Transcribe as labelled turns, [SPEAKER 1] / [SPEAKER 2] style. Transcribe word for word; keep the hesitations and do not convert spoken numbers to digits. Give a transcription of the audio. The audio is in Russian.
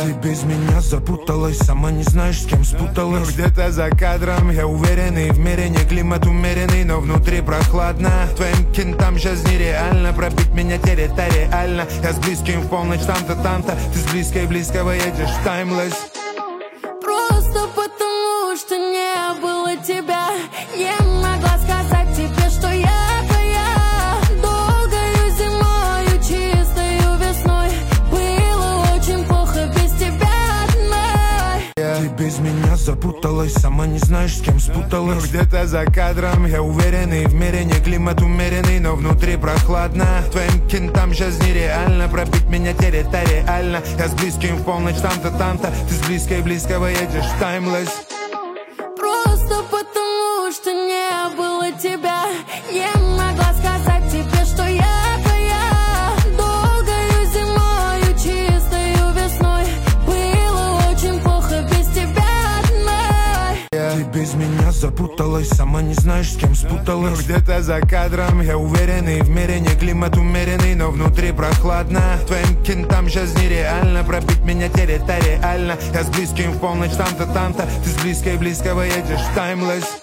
[SPEAKER 1] Ты без меня запуталась, сама не знаешь, с кем спуталась. Где-то за кадром я уверенный, в мире не климат умеренный, но внутри прохладно. Твоим кентам сейчас нереально пробить меня территориально. Я с близким в полночь там-то, там-то. Ты с близкой близкого едешь в таймлесс.
[SPEAKER 2] Просто потому, что не было тебя, не могла сказать тебе, что я твоя. Долгою зимою, чистою весной, было очень плохо без тебя одной.
[SPEAKER 1] Ты без меня запуталась, сама не знаешь, с кем спуталась. Где-то за кадром я уверенный, в мире не климат умеренный, но внутри прохладно. Твоим кентам сейчас нереально пробить меня территориально. Я с близким в полночь там-то, там-то. Ты с близкой близкого едешь в таймлесс.
[SPEAKER 2] Просто потому, что не было тебя, не могла сказать тебе, что я твоя. Долгою зимою, чистою весной, было очень плохо без тебя одной.
[SPEAKER 1] Ты без меня запуталась, сама не знаешь, с кем спуталась. Где-то за кадром я уверенный, в мире не климат умеренный, но внутри прохладно. Твоим кентам сейчас нереально пробить меня территориально. Я с близким в полночь там-то, там-то. Ты с близкой близкого едешь в таймлесс.